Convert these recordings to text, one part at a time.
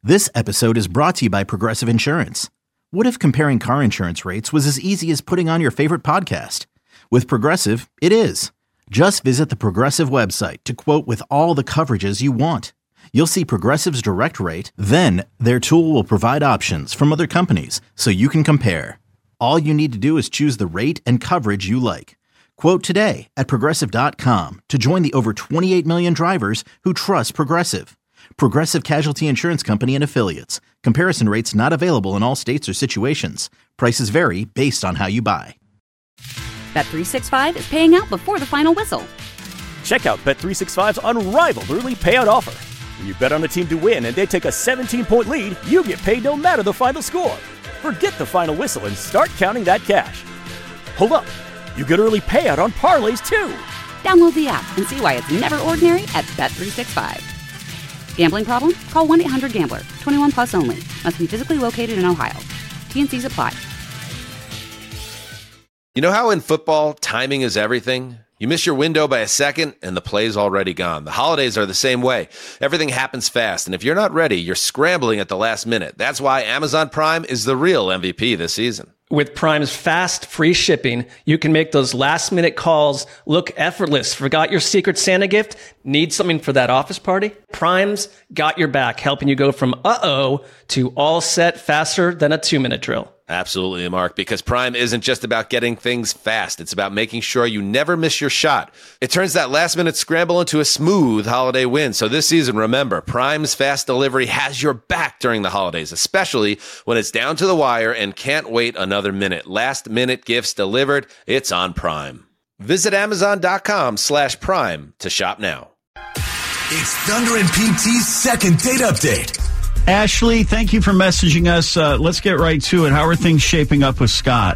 This episode is brought to you by Progressive Insurance. What if comparing car insurance rates was as easy as putting on your favorite podcast? With Progressive, it is. Just visit the Progressive website to quote with all the coverages you want. You'll see Progressive's direct rate, then their tool will provide options from other companies so you can compare. All you need to do is choose the rate and coverage you like. Quote today at Progressive.com to join the over 28 million drivers who trust Progressive. Progressive Casualty Insurance Company and Affiliates. Comparison rates not available in all states or situations. Prices vary based on how you buy. Bet365 is paying out before the final whistle. Check out Bet365's unrivaled early payout offer. When you bet on a team to win and they take a 17-point lead, you get paid no matter the final score. Forget the final whistle and start counting that cash. Hold up. You get early payout on parlays, too. Download the app and see why it's never ordinary at Bet365. Gambling problem? Call 1-800-GAMBLER. 21 plus only. Must be physically located in Ohio. T&Cs apply. You know how in football, timing is everything? You miss your window by a second, and the play's already gone. The holidays are the same way. Everything happens fast, and if you're not ready, you're scrambling at the last minute. That's why Amazon Prime is the real MVP this season. With Prime's fast, free shipping, you can make those last-minute calls look effortless. Forgot your Secret Santa gift? Need something for that office party? Prime's got your back, helping you go from uh-oh to all set faster than a 2-minute drill. Absolutely, Mark, because Prime isn't just about getting things fast. It's about making sure you never miss your shot. It turns that last-minute scramble into a smooth holiday win. So this season, remember, Prime's fast delivery has your back during the holidays, especially when it's down to the wire and can't wait another minute. Last-minute gifts delivered, it's on Prime. Visit Amazon.com/Prime to shop now. It's Thunder and PT's second date update. Ashley, thank you for messaging us. Let's get right to it. How are things shaping up with Scott?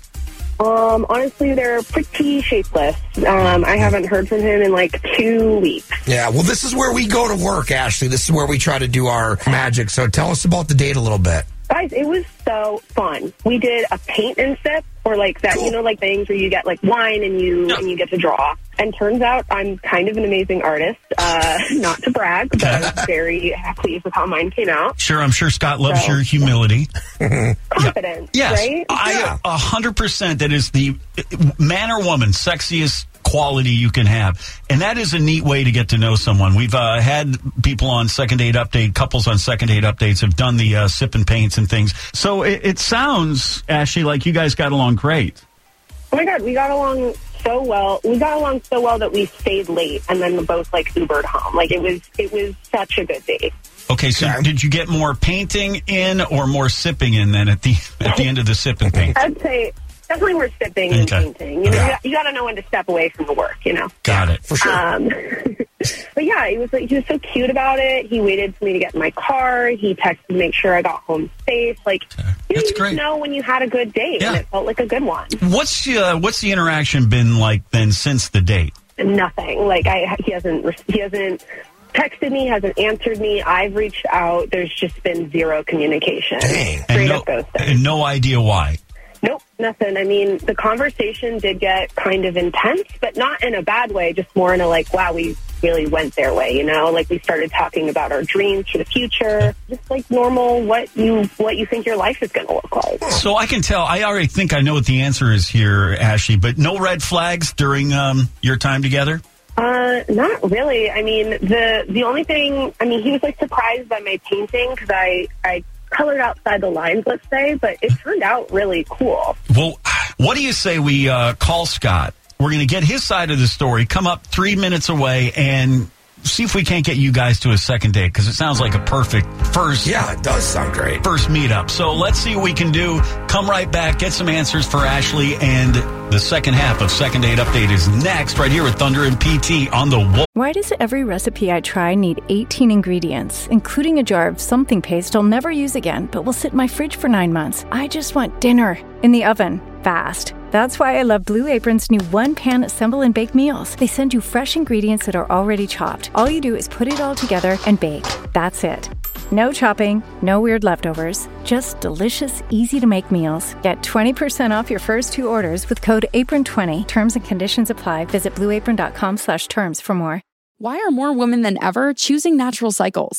Honestly, they're pretty shapeless. I haven't heard from him in like 2 weeks. Yeah, well, this is where we go to work, Ashley. This is where we try to do our magic. So tell us about the date a little bit. Guys, it was so fun. We did a paint and sip, or like that, cool. You know, like things where you get like wine and you get to draw. And turns out I'm kind of an amazing artist. Not to brag, but I was very pleased with how mine came out. Sure, I'm sure Scott loves your humility. Confidence, yes, right? 100%. That is the man or woman sexiest quality you can have. And that is a neat way to get to know someone. We've had people on Second Date Update, couples on Second Date Updates have done the sip and paints and things. So it sounds, Ashley, like you guys got along great. Oh my God, we got along so well. We got along so well that we stayed late and then both like Ubered home. Like it was such a good date. Okay, so did you get more painting in or more sipping in then at the end of the sip and paint? I'd say definitely more sipping and painting. You know, you got to know when to step away from the work, you know. Got it. For sure. But yeah, he was so cute about it. He waited for me to get in my car. He texted to make sure I got home safe. Like, you just know when you had a good date, and it felt like a good one. What's the interaction been like then since the date? Nothing. Like he hasn't texted me, hasn't answered me. I've reached out. There's just been zero communication. Dang. Straight up ghosting. And no idea why. Nope, nothing. I mean, the conversation did get kind of intense, but not in a bad way, just more in a like, wow, we really went their way, you know? Like we started talking about our dreams for the future, just like normal, what you think your life is going to look like. So I can tell, I already think I know what the answer is here, Ashley, but no red flags during your time together? Not really. I mean, the only thing, I mean, he was like surprised by my painting because I colored outside the lines, let's say, but it turned out really cool. Well, what do you say we call Scott? We're going to get his side of the story, come up 3 minutes away, and see if we can't get you guys to a second date, because it sounds like a perfect first. Yeah, it does sound great. First meetup. So let's see what we can do. Come right back, get some answers for Ashley, and the second half of Second Date Update is next, right here with Thunder and PT on the Wolf. Why does every recipe I try need 18 ingredients, including a jar of something paste I'll never use again, but will sit in my fridge for 9 months? I just want dinner in the oven, fast. That's why I love Blue Apron's new one-pan assemble and bake meals. They send you fresh ingredients that are already chopped. All you do is put it all together and bake. That's it. No chopping, no weird leftovers, just delicious, easy-to-make meals. Get 20% off your first 2 orders with code APRON20. Terms and conditions apply. Visit blueapron.com/terms for more. Why are more women than ever choosing Natural Cycles?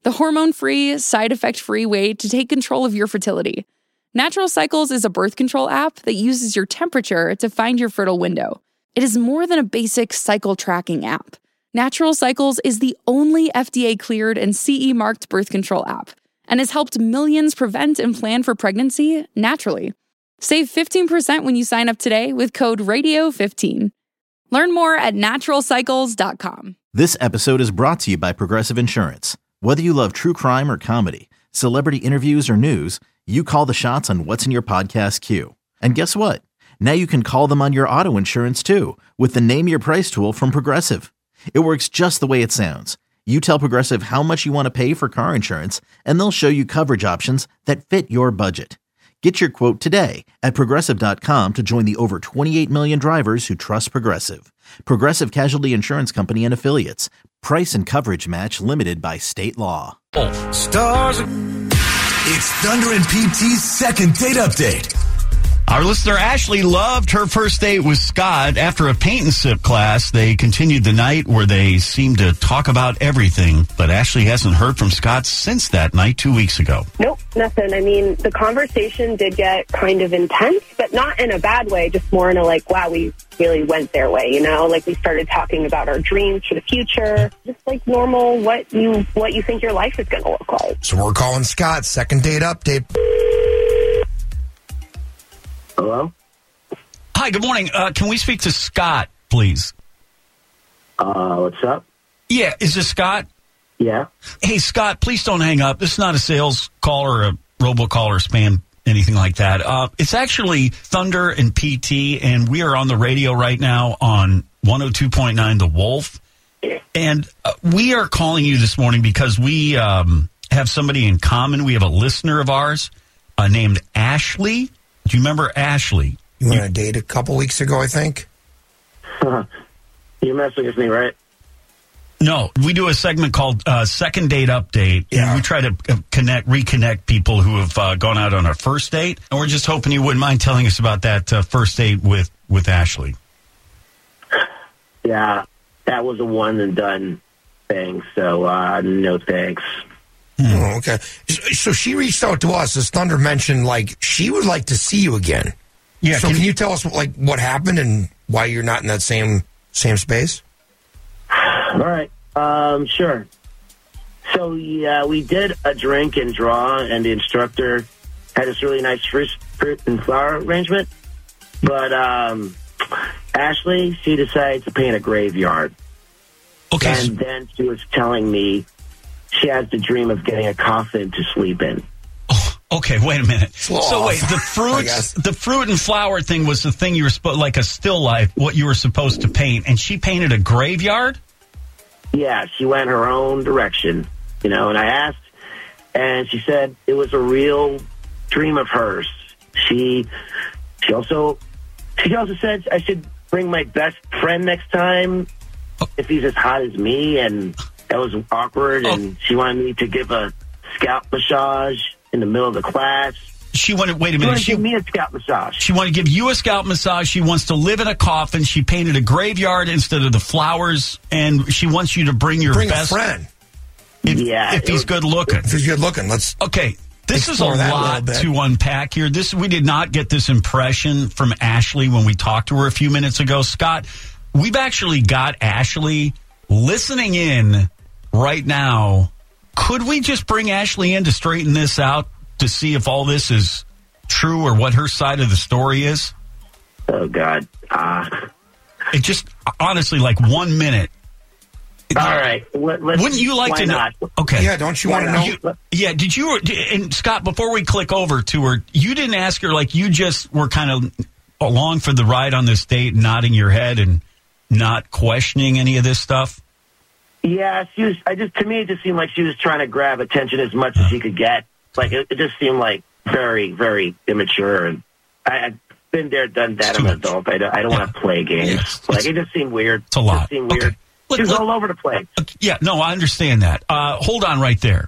the hormone-free, side-effect-free way to take control of your fertility. Natural Cycles is a birth control app that uses your temperature to find your fertile window. It is more than a basic cycle tracking app. Natural Cycles is the only FDA-cleared and CE-marked birth control app and has helped millions prevent and plan for pregnancy naturally. Save 15% when you sign up today with code RADIO15. Learn more at naturalcycles.com. This episode is brought to you by Progressive Insurance. Whether you love true crime or comedy, celebrity interviews or news, you call the shots on what's in your podcast queue. And guess what? Now you can call them on your auto insurance too with the Name Your Price tool from Progressive. It works just the way it sounds. You tell Progressive how much you want to pay for car insurance, and they'll show you coverage options that fit your budget. Get your quote today at Progressive.com to join the over 28 million drivers who trust Progressive. Progressive Casualty Insurance Company and Affiliates. Price and coverage match limited by state law. Stars. It's Thunder and PT's second date update. Our listener Ashley loved her first date with Scott. After a paint and sip class, they continued the night where they seemed to talk about everything. But Ashley hasn't heard from Scott since that night 2 weeks ago. Nope, nothing. I mean, the conversation did get kind of intense, but not in a bad way, just more in a like, wow, we really went their way, you know? Like we started talking about our dreams for the future, just like normal, what you think your life is going to look like. So we're calling Scott, second date update. Hello? Hi, good morning. Can we speak to Scott, please? What's up? Yeah, is this Scott? Yeah. Hey, Scott, please don't hang up. This is not a sales call or a robocall or spam, anything like that. It's actually Thunder and PT, and we are on the radio right now on 102.9 The Wolf. And we are calling you this morning because we have somebody in common. We have a listener of ours named Ashley. Do you remember Ashley? You went on a date a couple weeks ago, I think. You're messing with me, right? No, we do a segment called Second Date Update, and we try to reconnect people who have gone out on a first date. And we're just hoping you wouldn't mind telling us about that first date with Ashley. Yeah, that was a one and done thing, so no thanks. Oh, okay. So she reached out to us, as Thunder mentioned, like, she would like to see you again. Yeah. So can you tell us, like, what happened and why you're not in that same space? All right. Sure. So, yeah, we did a drink and draw, and the instructor had this really nice fruit and flower arrangement. But Ashley, she decided to paint a graveyard. Okay. And then she was telling me she has the dream of getting a coffin to sleep in. Oh, okay, wait a minute. So wait, the fruit and flower thing was the thing you were supposed, like a still life, what you were supposed to paint, and she painted a graveyard? Yeah, she went her own direction, you know, and I asked, and she said it was a real dream of hers. She also said I should bring my best friend next time if he's as hot as me, and that was awkward, and she wanted me to give a scalp massage in the middle of the class. She wanted, wait a minute. She wanted to give me a scalp massage. She wanted to give you a scalp massage. She wants to live in a coffin. She painted a graveyard instead of the flowers, and she wants you to bring your best friend. If he's good looking. If he's good looking, let's. Okay. This is a lot to unpack here. We did not get this impression from Ashley when we talked to her a few minutes ago. Scott, we've actually got Ashley listening in right now. Could we just bring Ashley in to straighten this out to see if all this is true or what her side of the story is? Oh, God. It just, honestly, like 1 minute. All right. Wouldn't you like to know? Not? Okay. Yeah, don't you want to know? Did you, and Scott, before we click over to her, you didn't ask her, like, you just were kind of along for the ride on this date, nodding your head and not questioning any of this stuff? Yeah, to me, it just seemed like she was trying to grab attention as much as she could get. Like, it just seemed like very, very immature. And I've been there, done that. I'm an adult. I don't want to play games. It just seemed weird. It's a lot. It seemed weird. She was all over the place. Yeah, no, I understand that. Hold on right there.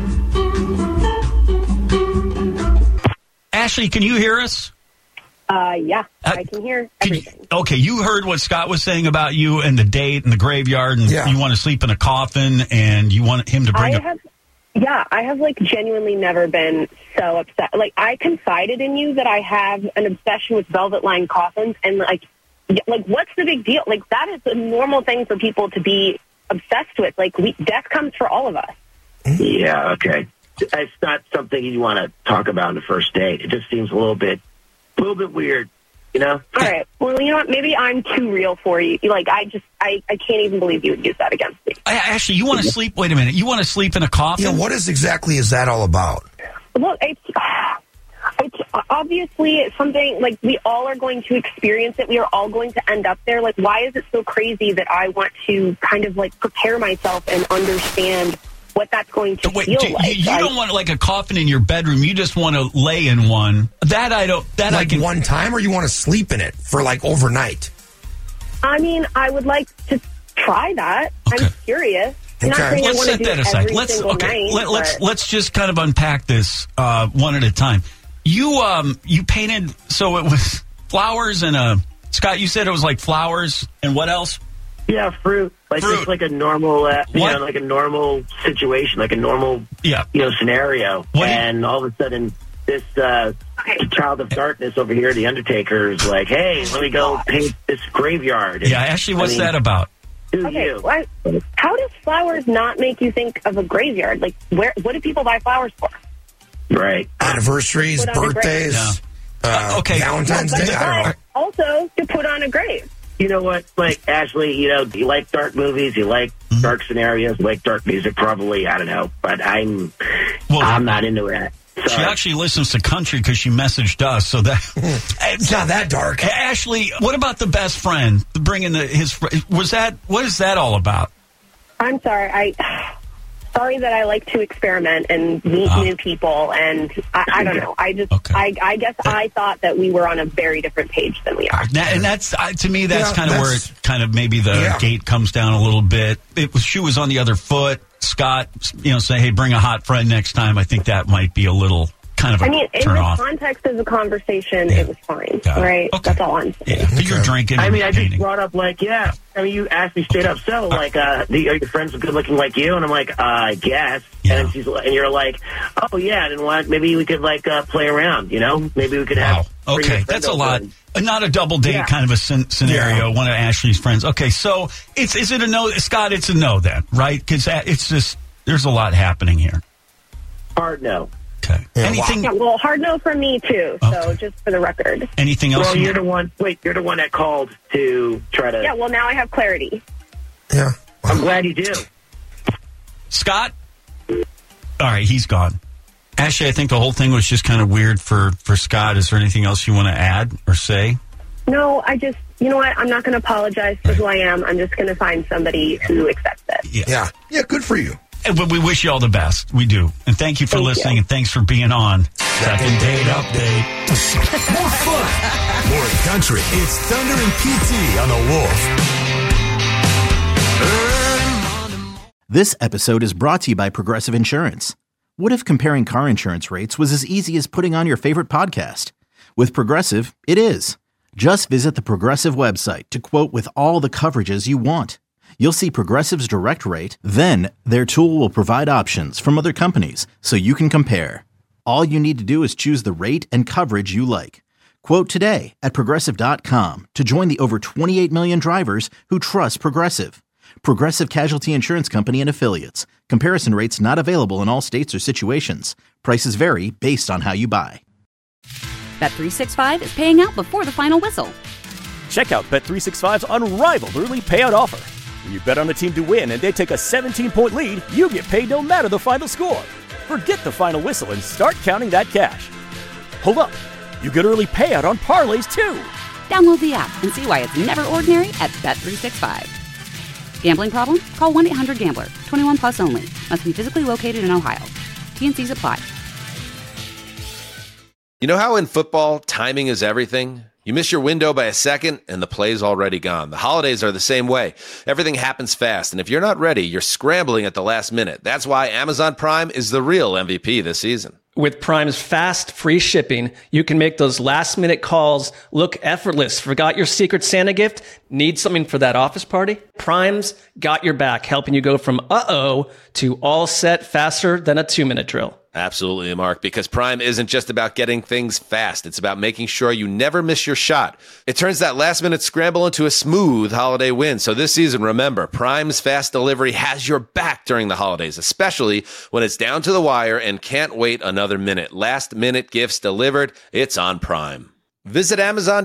Ashley, can you hear us? Yeah, I can hear everything. Okay, you heard what Scott was saying about you and the date and the graveyard, and you want to sleep in a coffin, and you want him to bring I have like genuinely never been so upset. Like, I confided in you that I have an obsession with velvet-lined coffins, and like what's the big deal? Like, that is a normal thing for people to be obsessed with. Like, death comes for all of us. Yeah, okay. It's not something you want to talk about on the first date. It just seems a little bit weird, you know? All right. Well, you know what? Maybe I'm too real for you. Like, I can't even believe you would use that against me. Actually, you want to sleep? Wait a minute. You want to sleep in a coffin? Yeah. What is that all about? Well, it's obviously something like we all are going to experience it. We are all going to end up there. Like, why is it so crazy that I want to kind of like prepare myself and understand what that's going to feel like? You don't want like a coffin in your bedroom. You just want to lay in one. That I don't. That like I can. One time, or you want to sleep in it for like overnight? I mean, I would like to try that. Okay. I'm curious. I'm not saying let's I want set to do that aside. Let's kind of unpack this one at a time. You painted, so it was flowers and Scott, you said it was like flowers and what else? Yeah, fruit. Just like a normal, like a normal situation, like a normal, scenario. And all of a sudden, this child of darkness over here, the Undertaker, is like, hey, let me go paint this graveyard. And, Ashley, what's that about? How does flowers not make you think of a graveyard? Like, what do people buy flowers for? Right. Anniversaries, birthdays, Valentine's Day. I don't know. Also, to put on a grave. You know what, like, Ashley, you like dark movies, you like dark scenarios, you like dark music, probably, I don't know, but I'm not into that. Sorry. She actually listens to country because she messaged us, so that it's not that dark. Ashley, what about the best friend? Bringing what is that all about? I'm sorry, sorry that I like to experiment and meet new people, and I don't know. I guess I thought that we were on a very different page than we are. And that's to me, that's kind of where it kind of maybe the gate comes down a little bit. She was on the other foot. Scott, say, hey, bring a hot friend next time. I think that might be a little kind of a turn off. In the context of the conversation, it was fine, right? Okay. That's all I'm saying. Yeah. But you're drinking. I mean, I just brought up, you asked me straight up, so, are your friends good looking like you? And I'm like, I guess. Yeah. And you're like, oh, yeah, then what? Maybe we could, play around, Maybe we could have... Okay, that's a lot. Not a double date kind of a scenario, one of Ashley's friends. Okay, so is it a no? Scott, it's a no then, right? Because it's just, there's a lot happening here. Hard no. Okay. Yeah, anything? Yeah, well, hard no from me too. So just for the record. Anything else? Well, you're the one that called to try to. Yeah. Well, now I have clarity. Yeah. I'm glad you do. Scott. All right, he's gone. Ashley, I think the whole thing was just kind of weird for Scott. Is there anything else you want to add or say? No, you know what? I'm not going to apologize for who I am. I'm just going to find somebody who accepts it. Yeah. Good for you. But we wish you all the best. We do. And thank you for listening, and thanks for being on Second Date Update. More fun, more country. It's Thunder and PT on the Wolf. This episode is brought to you by Progressive Insurance. What if comparing car insurance rates was as easy as putting on your favorite podcast? With Progressive, it is. Just visit the Progressive website to quote with all the coverages you want. You'll see Progressive's direct rate, then their tool will provide options from other companies so you can compare. All you need to do is choose the rate and coverage you like. Quote today at Progressive.com to join the over 28 million drivers who trust Progressive. Progressive Casualty Insurance Company and Affiliates. Comparison rates not available in all states or situations. Prices vary based on how you buy. Bet365 is paying out before the final whistle. Check out Bet365's unrivaled early payout offer. When you bet on a team to win and they take a 17-point lead, you get paid no matter the final score. Forget the final whistle and start counting that cash. Hold up. You get early payout on parlays, too. Download the app and see why it's never ordinary at Bet365. Gambling problem? Call 1-800-GAMBLER. 21 plus only. Must be physically located in Ohio. T&Cs apply. You know how in football, timing is everything? You miss your window by a second, and the play's already gone. The holidays are the same way. Everything happens fast, and if you're not ready, you're scrambling at the last minute. That's why Amazon Prime is the real MVP this season. With Prime's fast, free shipping, you can make those last-minute calls look effortless. Forgot your Secret Santa gift? Need something for that office party? Prime's got your back, helping you go from uh-oh to all set faster than a 2-minute drill. Absolutely, Mark, because Prime isn't just about getting things fast. It's about making sure you never miss your shot. It turns that last-minute scramble into a smooth holiday win. So this season, remember, Prime's fast delivery has your back during the holidays, especially when it's down to the wire and can't wait another minute. Last-minute gifts delivered, it's on Prime. Visit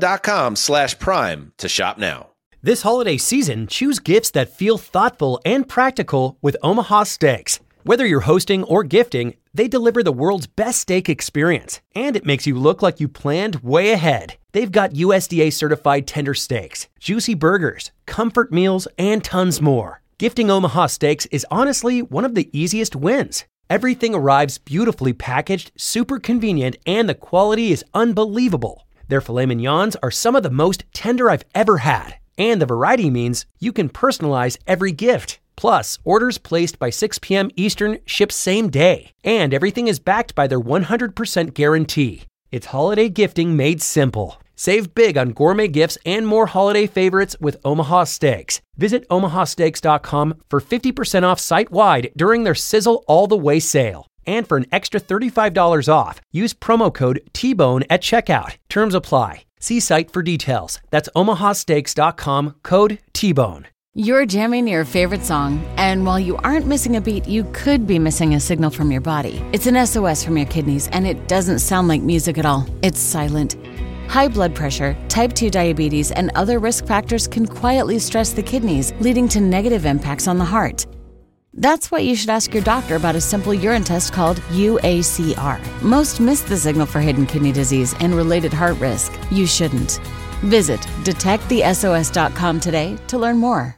Amazon.com/Prime to shop now. This holiday season, choose gifts that feel thoughtful and practical with Omaha Steaks. Whether you're hosting or gifting, they deliver the world's best steak experience, and it makes you look like you planned way ahead. They've got USDA certified tender steaks, juicy burgers, comfort meals, and tons more. Gifting Omaha Steaks is honestly one of the easiest wins. Everything arrives beautifully packaged, super convenient, and the quality is unbelievable. Their filet mignons are some of the most tender I've ever had, and the variety means you can personalize every gift. Plus, orders placed by 6 p.m. Eastern ship same day, and everything is backed by their 100% guarantee. It's holiday gifting made simple. Save big on gourmet gifts and more holiday favorites with Omaha Steaks. Visit omahasteaks.com for 50% off site-wide during their Sizzle All the Way sale. And for an extra $35 off, use promo code TBONE at checkout. Terms apply. See site for details. That's omahasteaks.com, code TBONE. You're jamming your favorite song, and while you aren't missing a beat, you could be missing a signal from your body. It's an SOS from your kidneys, and it doesn't sound like music at all. It's silent. High blood pressure, type 2 diabetes, and other risk factors can quietly stress the kidneys, leading to negative impacts on the heart. That's why you should ask your doctor about a simple urine test called UACR. Most miss the signal for hidden kidney disease and related heart risk. You shouldn't. Visit detectthesos.com today to learn more.